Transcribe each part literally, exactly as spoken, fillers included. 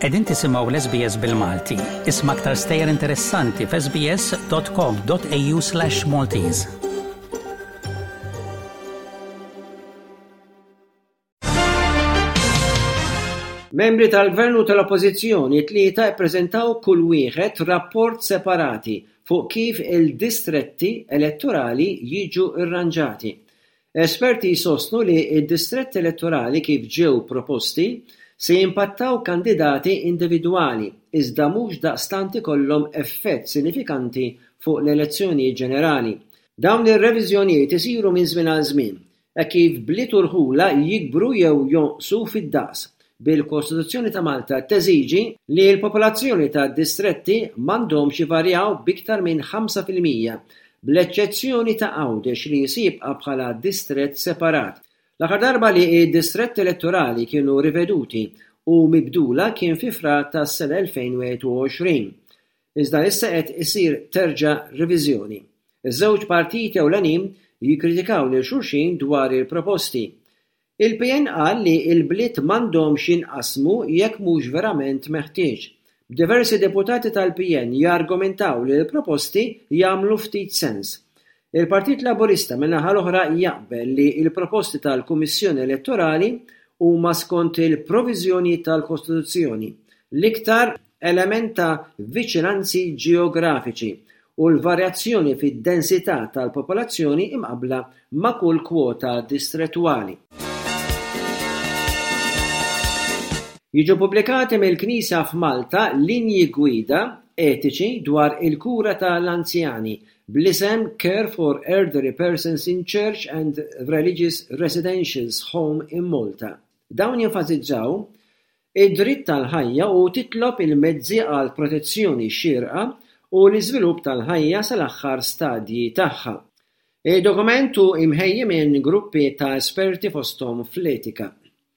Qegħdin tisimgħu l-S B S bil-Malti. Isma' aktar stejjer interessanti f s b s dot com dot a u slash Maltese. Membri tal-Gvern u tal-Oppożizzjoni tlieta ppreżentaw kull wieħed rapport separati fuq kif il-distretti elettorali jiġu irranġati. Esperti jsostnu li d-distretti elettorali kif ġew proposti se jimpattaw kandidati individwali iżda mhux daqstant ikollhom effett sinifikanti fuq l-elezzjoni ġenerali. Dawn ir-reviżjonijiet isiru minn żmien għal żmien hekk kif bliet u rħula jikbru jew jonqsu fid-daqs. Bil-Kostituzzjoni ta' Malta teżiġi li l-popolazzjoni ta' distretti m'għandhomx jivarjaw b'iktar minn ħamsa fil-mija, bl-eċċezzjoni ta' Għawdex li jsibqa' bħala distrett separat. L-aħħar darba li d-distretti elettorali kienu riveduti u mibdula kien fi frar tas-sena elfejn u wieħed u għoxrin. Iżda issa qed isir terġa' reviżjoni. Iż-żewġ partiti ewlenin jikkritikaw lil xulxin dwar il-proposti. Il-P N qal li l-bliet m'għandhomx jinqasmu jekk mhux verament meħtieġ. Diversi deputati tal-P N jargumentaw li l-proposti jagħmlu ftit sens. Il-Partit Laburista min-naħa l-oħra jaqbel li l-proposti tal-Kummissjoni Elettorali huma skont il-proviżjoni tal-Kostituzzjoni, l-iktar element ta' viċinanzi ġeografiċi u l-varjazzjoni fid-densità tal-popolazzjoni imqabbla ma' kull kwota distrettwali. Jiġu pubblikati mill-Knisja f'Malta linji gwida etiċi dwar il-kura tal-anzjani bl-isem Care for Elderly Persons in Church and Religious Residential Home in Malta. Dawn jenfasizzaw id-dritt tal-ħajja u titlob il-mezzi għal protezzjoni xierqa u l-iżvilupp tal-ħajja sal-aħħar stadji tagħha. Il-dokumentu imħejji minn gruppi ta' esperti fosthom fl-etika.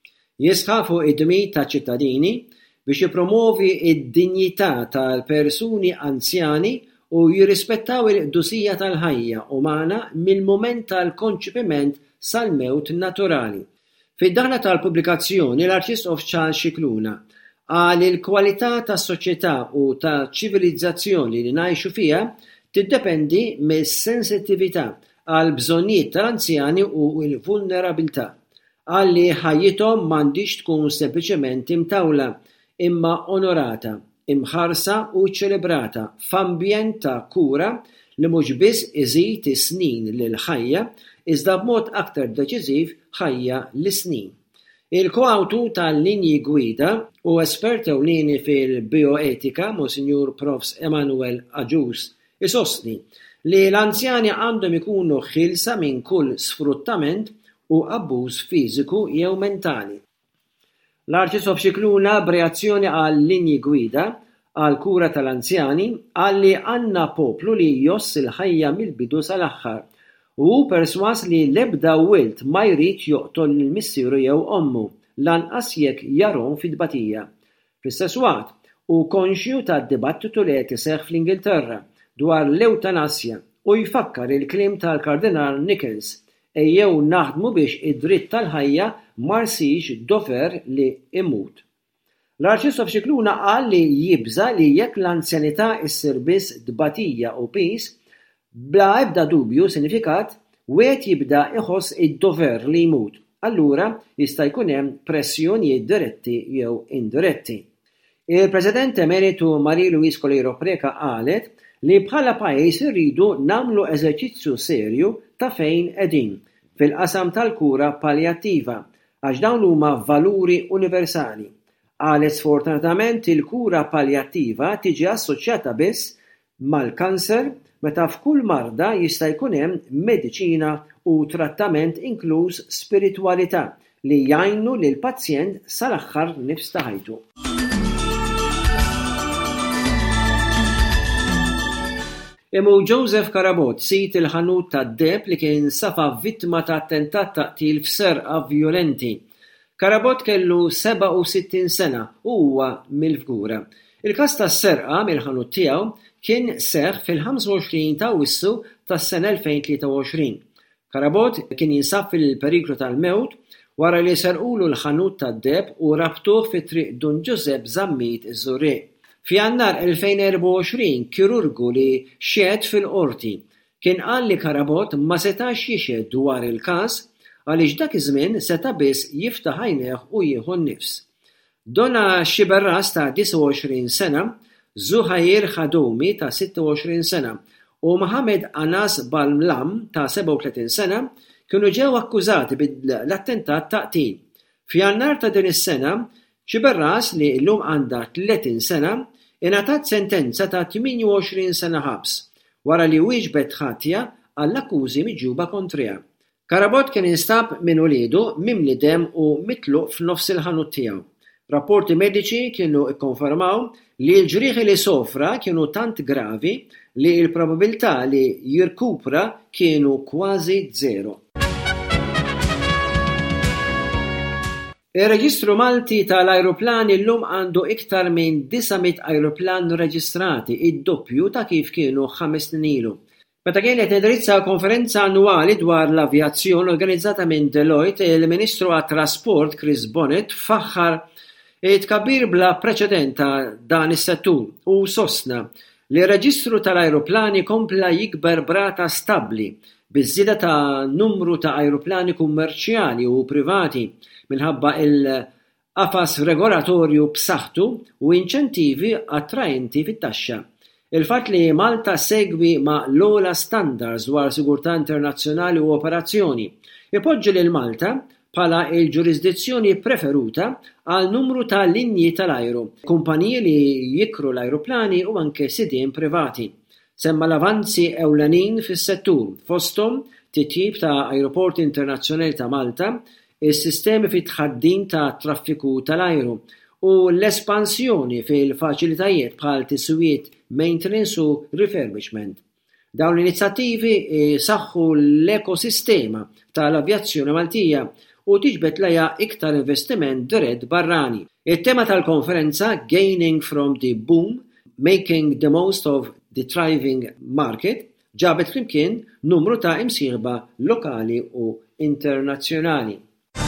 Jisħafu id-dmir ta' ċittadini biex jipromovi id-dinjità tal-persuni anzjani u jirrispettaw il-qdusija tal-ħajja umana mill-mument tal-konċipiment sal-mewt naturali. Fid-daħla tal-pubblikazzjoni l-Arċisqof Charles Scicluna qal il-kwalità tas-soċjetà u ta' ċivilizzazzjoni li ngħixu fiha tiddependi mis-sensittività għal bżonnijiet tal-anzjani u l-vulnerabilità. Qal li ħajjithom m'għandix tkun sempliċement imtawla imma onorata, imħarsa u ċċelebrata f'ambjent ta' kura li mhux biss iżid is-snin lil-ħajja iżda b'mod aktar deċiżiv ħajja lis-snin. Il-koawtur tal-linji gwida u espert ewlieni fil-bioetika Monsignur Profs Emanuel Aġus isostni li l-anzjani għandhom ikunu ħilsa minn kull sfruttament u abbuż fiżiku jew mentali. L-Arċisqof Scicluna b'reazzjoni għal linji gwida għal kura tal-anzjani qal li għandna poplu li jjoss il-ħajja mill-bidu sal-aħħar u perswas li l-ebda wilt ma jrid joqtol il-missieru jew ommu lanqas jekk jarhom fid-tbatija. Fl-istess waqt u konxju tad-dibattitu li qed iseħħ fl-Ingilterra dwar l-ewtanassja u jfakkar il-kliem tal-Kardinal Nichols ejjew naħdmu biex id-dritt tal-ħajja ma jsirx dover li imut. L-Arċisqof Scicluna qal li jibża li jekk l-anzjanità issir biss tbatija u pis, bla ebda dubju sinifikat, wieħed jibda iħoss id-dover li jmut. Allura jista' jkun hemm pressjonijiet diretti jew indiretti. Il-President Emeritu Marie-Louise Colero Preca qalet li bħala pajjiż irridu nagħmlu eżerċizzju serju ta' fejn qegħdin fil-qasam tal-kura paljattiva għax dawn huma valuri universali. Qalet sfortunatament il-kura paljattiva tiġi assoċjata biss mal-kanser meta f'kull marda jista' jkun hemm mediċina u trattament inkluż spiritwalità li jgħinu lill-pazjent sal-aħħar nifs ta' ħajtu. Imu Joseph Karabot sit il-ħanut tad-deb li kien safa vittma ta' attentat taqtil f'serqa vjolenti. Karabot kellu seba' u sittin sena u huwa mill-Fgura. Il-każ tas-serqa mill-ħanut tiegħu kien seħħ fil-ħamsa u għoxrin ta' Awwissu tas-sena elfejn u tlieta u għoxrin. Karabot kien jinsab fil-periklu tal-mewt wara li serqulu l-ħanut tad-deb u rabtuh fi triq Dun Giuseppe Zammit iż-Żurrieq. F'Jannar elfejn u erba' u għoxrin kirurgu li xed fil-qorti kien qal li Karabot ma setax jixhed dwar il-każ għaliex dak iż-żmien seta' biss jiftaħ għajnejh u jieħu nnifs. Donna Xiberras ta' disa' u għoxrin sena, Zuhair Khadoumi ta' sitta u għoxrin sena u Mohammed Anas Balmlam ta' seba' u tletin sena kienu ġew akkużati bil-attentat ta' qtil. F'Jannar ta' din is-sena, Xiberras li llum għandha tletin sena ingħatat sentenza ta' tmien u għoxrin sena ħabs wara li wieġbet ħatja għall-akkużi miġjuba kontriha. Karabot kien instab minn uliedu mimli demm u mitluq f'nofs il-ħanut tiegħu. Rapporti mediċi kienu ikkonfermaw li l-ġrieħi li sofra kienu tant gravi li l-probabilità li jirkupra kienu kważi żero. Ir-Reġistru Malti tal-ajruplani llum għandu iktar minn disamiet ajruplan reġistrati, id-doppju ta' kif kienu ħames snin ilu. Meta kienet indirizza konferenza annwali dwar l-avjazzjoni organizzata minn Deloitte, il-Ministru għat-Trasport Chris Bonnet faħħar tkabbir bla preċedent ta' dan is-settur u sostna li r-Reġistru tal-ajruplani kompla jikber brata stabbli biż-żieda ta' numru ta' ajruplani kummerċjali u privati minħabba il-qafas regolatorju b'saħħtu u inċentivi attraenti fit-taxxa. Il-fatt li Malta segwi ma' l-ogħla standards dwar sigurtà internazzjonali u operazzjoni ipoġġi lil Malta bħala l-ġurisdizzjoni preferuta għal numru ta' linji tal-ajru, kumpaniji li jikru l-ajruplani u anke sidien privati. Semma l-avanzi ewlenin fis-settur fosthom titjib ta' Ajruporti Internazzjonali ta' Malta, is-sistemi fit tħaddim ta' traffiku tal-ajru u l-espansjoni fil-faċilitajiet bħal tiswiet, maintenance u refurbishment. Dawn l-inizjattivi saħħu l-ekosistema tal-avjazzjoni Maltija u tiġbed lejha iktar investiment dirett barrani. Il-tema tal-konferenza Gaining from the Boom, Making the Most of the Thriving Market ġabet flimkien numru ta' imsieħba lokali u internazzjonali.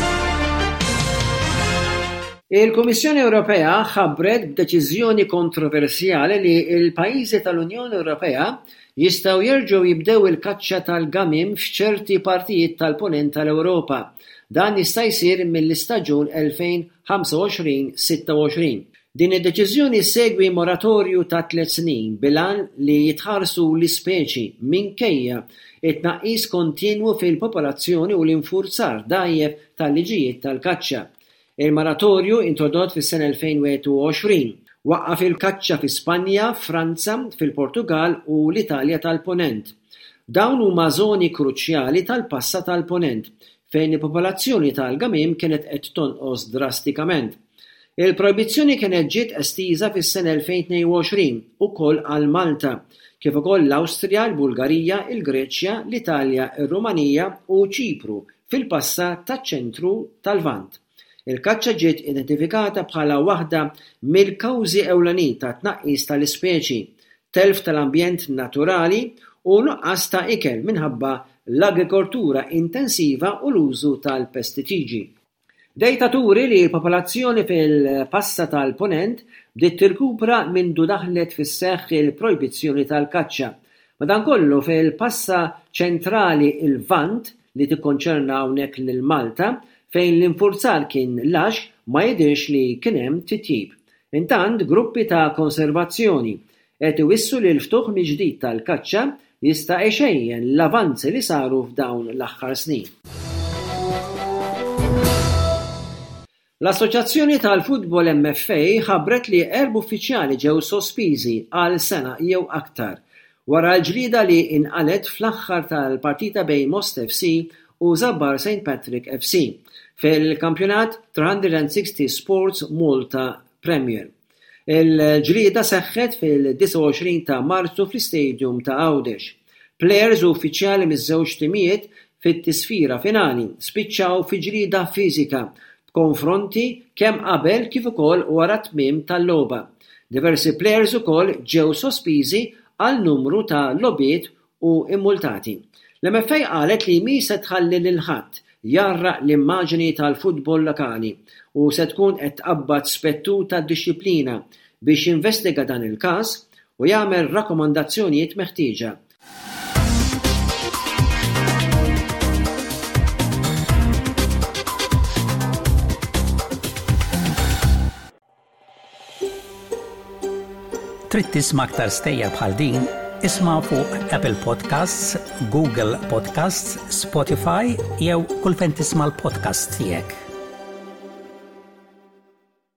Il-Kummissjoni Ewropea ħabbret b'deċiżjoni kontroversjali li l-pajjiżi tal-Unjoni Ewropea jistgħu jerġgħu jibdew il-kaċċa tal-gamim f'ċerti partijiet tal-punent tal-Ewropa. Dan jista' jsir mill-istaġun elfejn u ħamsa u għoxrin sitta u għoxrin. Din id-deċiżjoni segwi moratorju ta' tliet snin bilan li jitħarsu l-ispeċi minkejja it-tnaqqis kontinwu fil-popolazzjoni u l-infurzar dajjeb tal-liġijiet tal-kaċċa. Il-moratorju introdott fis-sena elfejn u wieħed u għoxrin waqqaf il-kaċċa fi Spanja, Franza, fil-Portugal u l-Italja tal-Ponent. Dawn huma żoni kruċjali tal-passa tal-Ponent fejn il-popolazzjoni tal-gamim kienet qed tonqos drastikament. Il-projbizzjoni kienet ġiet estiża fis-sena elfejn u tnejn u għoxrin ukoll għal Malta, kif ukoll l-Awstrija, l-Bulgarija, il-Greċja, l-Italja, ir-Rumanija u Ċipru fil-passa taċ-ċentru tal-Lvant. Il-kaċċa ġiet identifikata bħala waħda mill-kawżi ewlenin ta' tnaqqis tal-ispeċi, telf tal-ambjent naturali u nuqqas ta' ikel minħabba l-agrikoltura intensiva u l-użu tal-pestiċidi. Dejta turi li l-popolazzjoni fil-passa tal-Ponent bdiet tirkupra mindu daħlet fis-seħħ il-projbizzjoni tal-kaċċa. Madankollu fil-passa ċentrali il-Lvant li tikkonċerna hawnhekk lil Malta fejn l-infurzar kien lax ma jidhirx li kien hemm titjib. Intant gruppi ta' konservazzjoni qed iwissu li l-ftuħ mill-ġdid tal-kaċċa jista' ixejjen l-avanzi li saru f'dawn l-aħħar snin. L-Assoċjazzjoni tal-Futbol M F A ħabbret li erba' uffiċjali ġew sospiżi għal sena jew aktar wara l-ġlieda li inqalet fl-aħħar tal-partita bejn Most F C u Żabbar Saint Patrick F C fil-kampjonat three sixty Sports Malta Premier. Il-ġlieda seħħet fil-disa' u għoxrin ta' Marzu fl-istadium ta' Għawdex. Plejers u uffiċjali miż-żewġ timijiet fit-tisfira finali spiċċaw fi ġlieda fiżika b'konfronti kemm qabel kif ukoll wara tmiem tal-logħba. Diversi plejers ukoll ġew sospiżi għal numru ta' logħbiet u immultati. L-M F A qalet li mi se tħalli lil ħadd jarraq l-immaġni tal-futbol lokali u se tkun qed tqabbad spettur tad-dixxilpina biex jinvestiga dan il-każ u jagħmel rakkomandazzjonijiet meħtieġa. Trid tisma' aktar stejjer bħal din, isma' fuq Apple Podcasts, Google Podcasts, Spotify jew kull fejn tisma' l-podcast tiegħek.